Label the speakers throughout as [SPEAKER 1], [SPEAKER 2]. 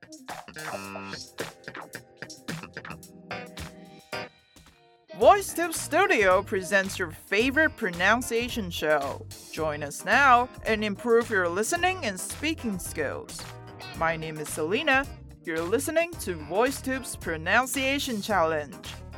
[SPEAKER 1] VoiceTube Studio presents your favorite pronunciation show. Join us now and improve your listening and speaking skills. My name is Selena. You're listening to VoiceTube's Pronunciation Challenge.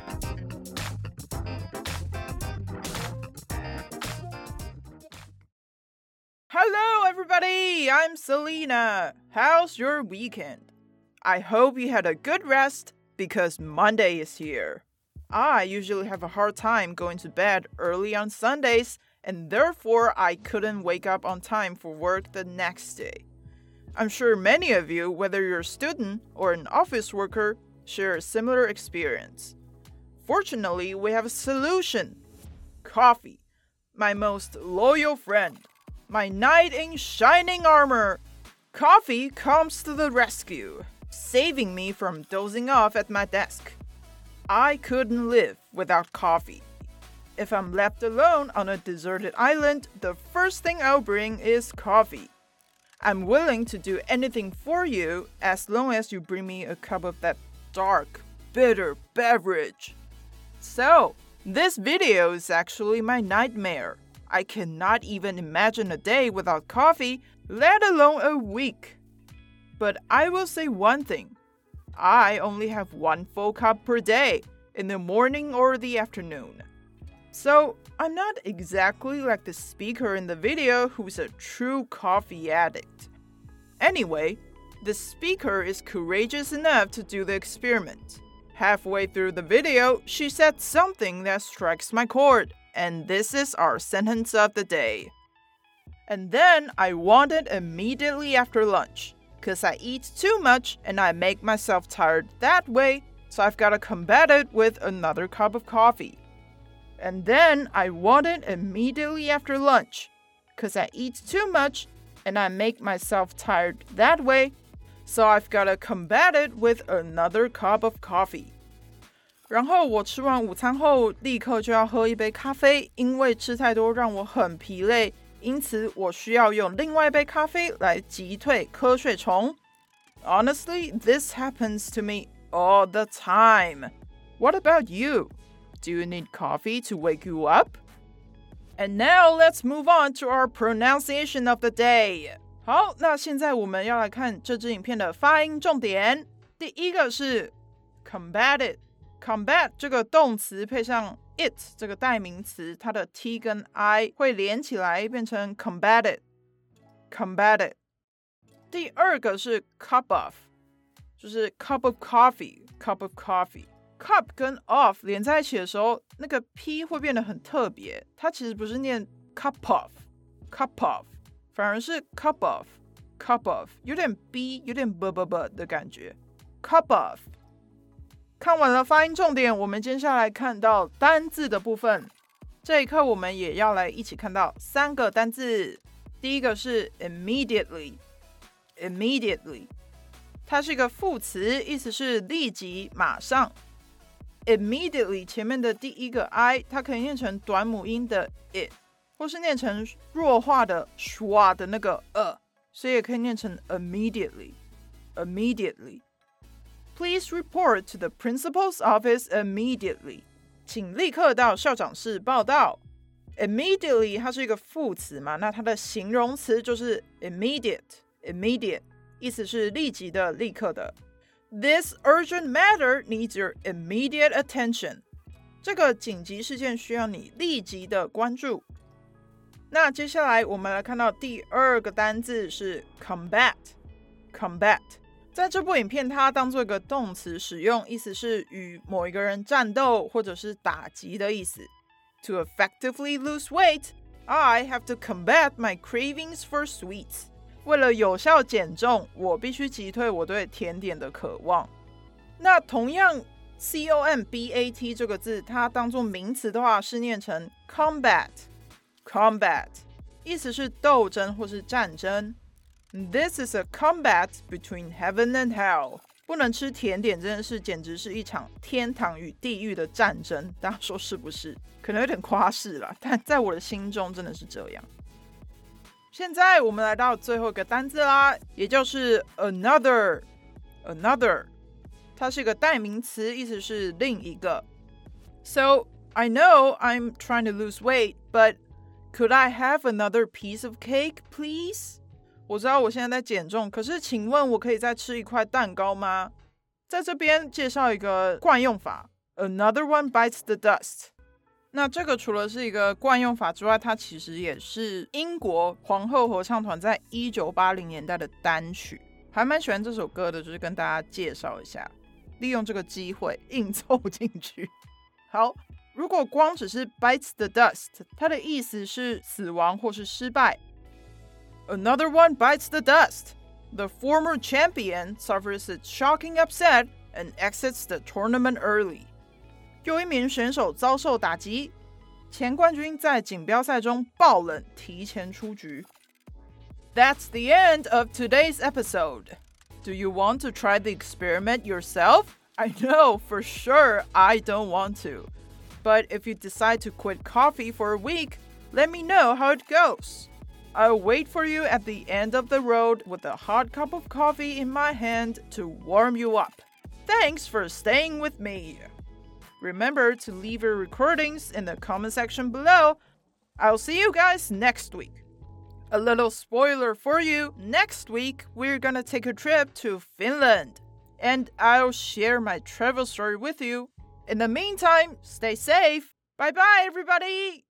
[SPEAKER 1] Hello, everybody! I'm Selena. How's your weekend? I hope you had a good rest because Monday is here. I usually have a hard time going to bed early on Sundays, and therefore I couldn't wake up on time for work the next day. I'm sure many of you, whether you're a student or an office worker, share a similar experience. Fortunately, we have a solution. Coffee, my most loyal friend, my knight in shining armor. Coffee comes to the rescue, saving me from dozing off at my desk. I couldn't live without coffee. If I'm left alone on a deserted island, the first thing I'll bring is coffee. I'm willing to do anything for you as long as you bring me a cup of that dark, bitter beverage. So, this video is actually my nightmare. I cannot even imagine a day without coffee, let alone a week. But I will say one thing. I only have one full cup per day, in the morning or the afternoon. So, I'm not exactly like the speaker in the video who's a true coffee addict. Anyway, the speaker is courageous enough to do the experiment. Halfway through the video, she said something that strikes my chord, and this is our sentence of the day. And then I want it immediately after lunch. Because I eat too much and I make myself tired that way, so I've got to combat it with another cup of coffee. And then I want it immediately after lunch. Because I eat too much and I make myself tired that way, so I've got to combat it with another cup of coffee. 然后我吃完午餐后立刻就要喝一杯咖啡，因为吃太多让我很疲累。因此，我需要用另外一杯咖啡来击退瞌睡虫。Honestly, this happens to me all the time. What about you? Do you need coffee to wake you up? And now let's move on to our pronunciation of the day. 好，那现在我们要来看这支影片的发音重点。第一个是 combated。combat 这个动词配上it 这个代名词，它的 t 跟 i 会连起来变成 combated。第二个是 cup of， 就是 cup of coffee。cup 跟 of 连在一起的时候，那个 p 会变得很特别，它其实不是念 cup of， 反而是 cup of， 有点 b 有点 b 的感觉。cup of。看完了发音重点，我们接下来看到单字的部分。这一课我们也要来一起看到3个单字。第一个是 immediately， 它是一个副词，意思是立即、马上。immediately 前面的第一个 i， 它可以念成短母音的 it， 或是念成弱化的 schwa 的那个所以也可以念成 immediately。Please report to the principal's office immediately. 请立刻到校长室报到。Immediately 它是一个副词嘛，那它的形容词就是 immediate， 意思是立即的、立刻的。This urgent matter needs your immediate attention. 这个紧急事件需要你立即的关注。那接下来我们来看到第二个单字是 combat。在这部影片，它当做一个动词使用，意思是与某一个人战斗或者是打击的意思。To effectively lose weight, I have to combat my cravings for sweets. 为了有效减重，我必须击退我对甜点的渴望。那同样 combat 这个字，它当做名词的话是念成 combat， 意思是斗争或是战争。This is a combat between heaven and hell. 不能吃甜点这件事简直是一场天堂与地狱的战争，大家说是不是？可能有点夸饰啦，但在我的心中真的是这样。现在我们来到最后一个单字啦，也就是 another。 Another 它是一个代名词，意思是另一个。So, I know I'm trying to lose weight, but could I have another piece of cake, please? 我知道我现在在减重，可是请问我可以再吃一块蛋糕吗？在这边介绍一个惯用法 Another one bites the dust。 那这个除了是一个惯用法之外，它其实也是英国皇后合唱团在1980年代的单曲，还蛮喜欢这首歌的，就是跟大家介绍一下，利用这个机会硬凑进去。好，如果光只是 bites the dust， 它的意思是死亡或是失败。Another one bites the dust. The former champion suffers a shocking upset and exits the tournament early. 又一名选手遭受打击，前冠军在锦标赛中爆冷，提前出局。That's the end of today's episode. Do you want to try the experiment yourself? I know for sure I don't want to. But if you decide to quit coffee for a week, let me know how it goes. I'll wait for you at the end of the road with a hot cup of coffee in my hand to warm you up. Thanks for staying with me. Remember to leave your recordings in the comment section below. I'll see you guys next week. A little spoiler for you, next week we're gonna take a trip to Finland. And I'll share my travel story with you. In the meantime, stay safe. Bye-bye, everybody!